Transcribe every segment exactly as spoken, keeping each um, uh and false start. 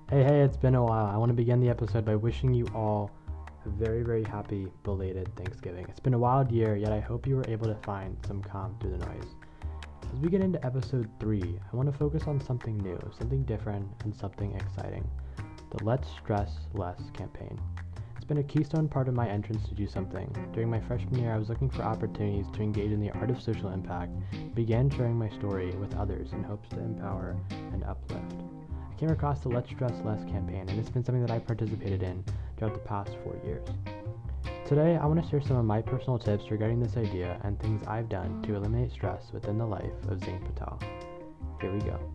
Hey, hey, it's been a while. I want to begin the episode by wishing you all a very, very happy belated Thanksgiving. It's been a wild year, yet I hope you were able to find some calm through the noise. As we get into episode three, I want to focus on something new, something different, and something exciting. The Let's Stress Less campaign. It's been a keystone part of my entrance to do something. During my freshman year, I was looking for opportunities to engage in the art of social impact, and began sharing my story with others in hopes to empower and uplift. I came across the Let's Stress Less campaign, and it's been something that I participated in throughout the past four years. Today, I want to share some of my personal tips regarding this idea and things I've done to eliminate stress within the life of Zain Patel. Here we go.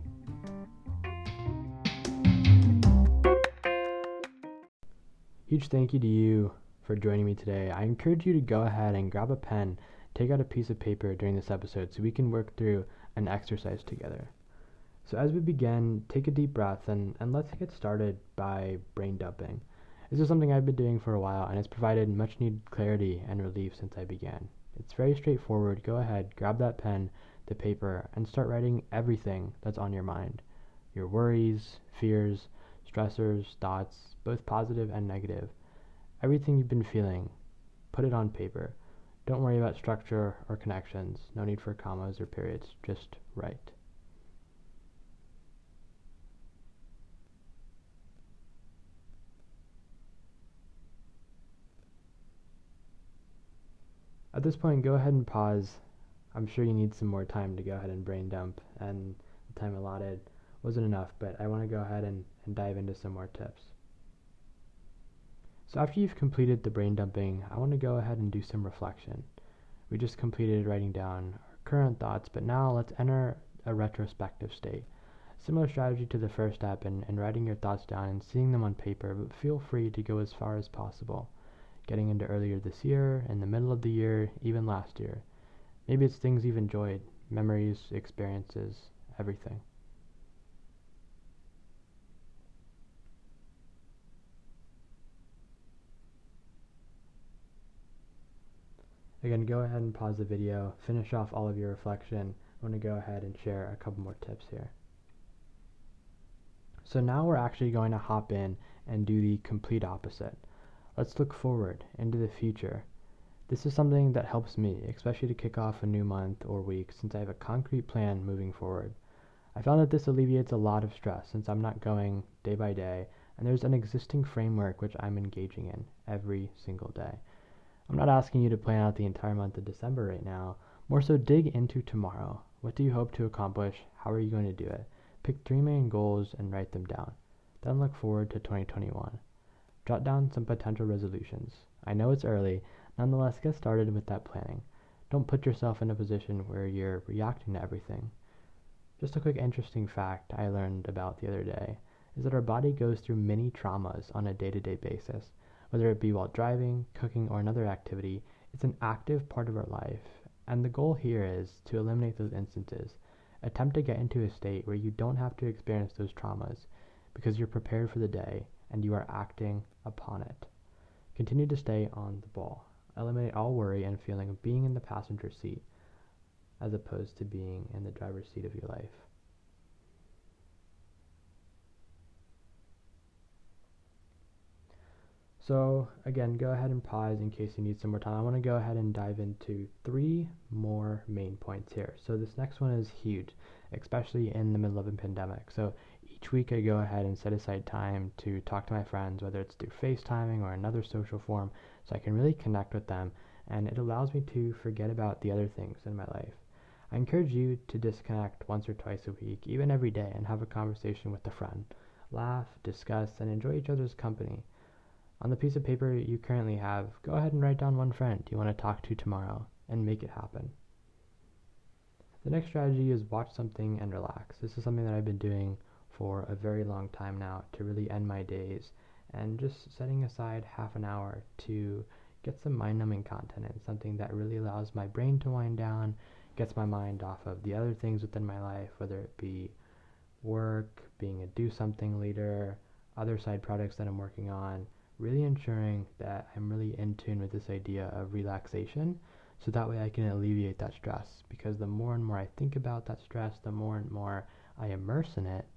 Huge thank you to you for joining me today. I encourage you to go ahead and grab a pen, take out a piece of paper during this episode so we can work through an exercise together. So as we begin, take a deep breath and, and let's get started by brain dumping. This is something I've been doing for a while and it's provided much needed clarity and relief since I began. It's very straightforward. Go ahead, grab that pen, the paper, and start writing everything that's on your mind. Your worries, fears, stressors, thoughts, both positive and negative. Everything you've been feeling, put it on paper. Don't worry about structure or connections. No need for commas or periods. Just write. At this point, go ahead and pause. I'm sure you need some more time to go ahead and brain dump, and the time allotted wasn't enough, but I want to go ahead and, and dive into some more tips. So after you've completed the brain dumping, I want to go ahead and do some reflection. We just completed writing down our current thoughts, but now let's enter a retrospective state. Similar strategy to the first step in, in writing your thoughts down and seeing them on paper, but feel free to go as far as possible. Getting into earlier this year, in the middle of the year, even last year. Maybe it's things you've enjoyed, memories, experiences, everything. Again, go ahead and pause the video, finish off all of your reflection. I want to go ahead and share a couple more tips here. So now we're actually going to hop in and do the complete opposite. Let's look forward into the future. This is something that helps me, especially to kick off a new month or week since I have a concrete plan moving forward. I found that this alleviates a lot of stress since I'm not going day by day and there's an existing framework which I'm engaging in every single day. I'm not asking you to plan out the entire month of December right now, more so dig into tomorrow. What do you hope to accomplish? How are you going to do it? Pick three main goals and write them down. Then look forward to twenty twenty-one. Jot down some potential resolutions. I know it's early, nonetheless get started with that planning. Don't put yourself in a position where you're reacting to everything. Just a quick interesting fact I learned about the other day is that our body goes through many traumas on a day-to-day basis. Whether it be while driving, cooking, or another activity, it's an active part of our life, and the goal here is to eliminate those instances. Attempt to get into a state where you don't have to experience those traumas because you're prepared for the day and you are acting upon it. Continue to stay on the ball. Eliminate all worry and feeling of being in the passenger seat as opposed to being in the driver's seat of your life. So again, go ahead and pause in case you need some more time. I want to go ahead and dive into three more main points here. So this next one is huge, especially in the middle of a pandemic. So each week I go ahead and set aside time to talk to my friends, whether it's through FaceTiming or another social form, so I can really connect with them, and it allows me to forget about the other things in my life. I encourage you to disconnect once or twice a week, even every day, and have a conversation with a friend. Laugh, discuss, and enjoy each other's company. On the piece of paper you currently have, go ahead and write down one friend you want to talk to tomorrow and make it happen. The next strategy is watch something and relax. This is something that I've been doing for a very long time now to really end my days, and just setting aside half an hour to get some mind-numbing content and something that really allows my brain to wind down, gets my mind off of the other things within my life, whether it be work, being a do something leader, other side projects that I'm working on, really ensuring that I'm really in tune with this idea of relaxation so that way I can alleviate that stress, because the more and more I think about that stress, the more and more I immerse in it,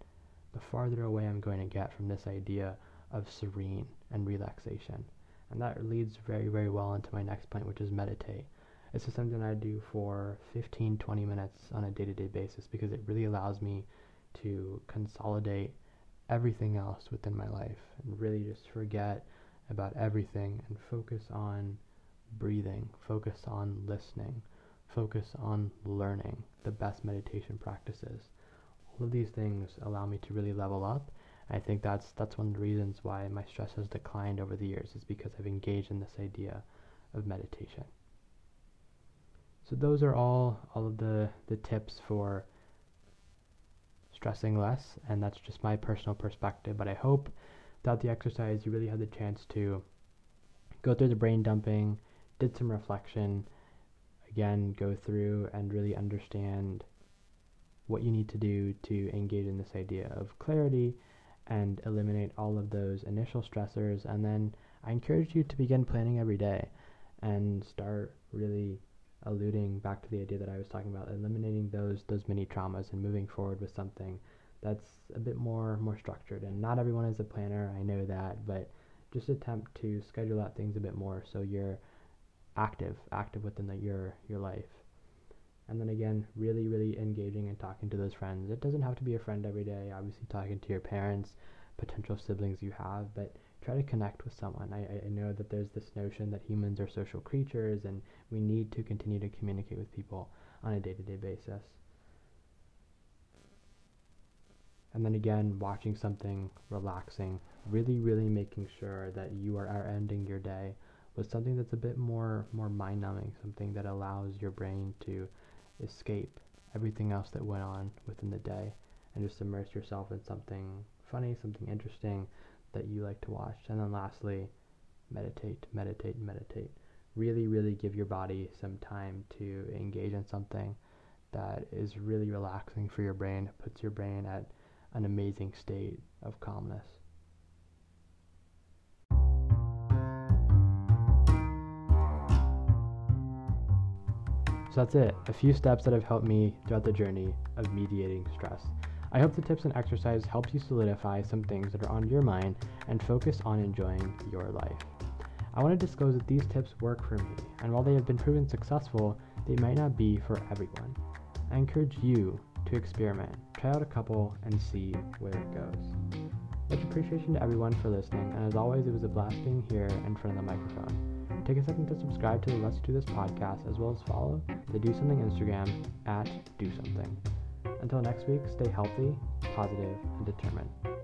the farther away I'm going to get from this idea of serene and relaxation. And that leads very, very well into my next point, which is meditate. This is something I do for fifteen, twenty minutes on a day-to-day basis because it really allows me to consolidate everything else within my life and really just forget about everything and focus on breathing, focus on listening, focus on learning the best meditation practices. All of these things allow me to really level up. I think that's that's one of the reasons why my stress has declined over the years, is because I've engaged in this idea of meditation. So those are all all of the, the tips for stressing less, and that's just my personal perspective. But I hope that the exercise you really had the chance to go through the brain dumping, did some reflection, again, go through and really understand what you need to do to engage in this idea of clarity and eliminate all of those initial stressors. And then I encourage you to begin planning every day and start really alluding back to the idea that I was talking about, eliminating those those mini traumas and moving forward with something that's a bit more more structured. And not everyone is a planner, I know that, but just attempt to schedule out things a bit more so you're active, active within the, your your life. And then again, really, really engaging and talking to those friends. It doesn't have to be a friend every day. Obviously, talking to your parents, potential siblings you have, but try to connect with someone. I, I know that there's this notion that humans are social creatures and we need to continue to communicate with people on a day-to-day basis. And then again, watching something relaxing, really, really making sure that you are, are ending your day with something that's a bit more, more mind-numbing, something that allows your brain to escape everything else that went on within the day and just immerse yourself in something funny, something interesting that you like to watch. And then lastly, meditate, meditate, meditate. Really, really give your body some time to engage in something that is really relaxing for your brain, puts your brain at an amazing state of calmness. So that's it, a few steps that have helped me throughout the journey of mediating stress. I hope the tips and exercise helps you solidify some things that are on your mind and focus on enjoying your life. I want to disclose that these tips work for me, and while they have been proven successful, they might not be for everyone. I encourage you to experiment, try out a couple, and see where it goes. Much appreciation to everyone for listening, and as always, it was a blast being here in front of the microphone. Take a second to subscribe to the Let's Do This podcast, as well as follow the Do Something Instagram at Do Something. Until next week, stay healthy, positive, and determined.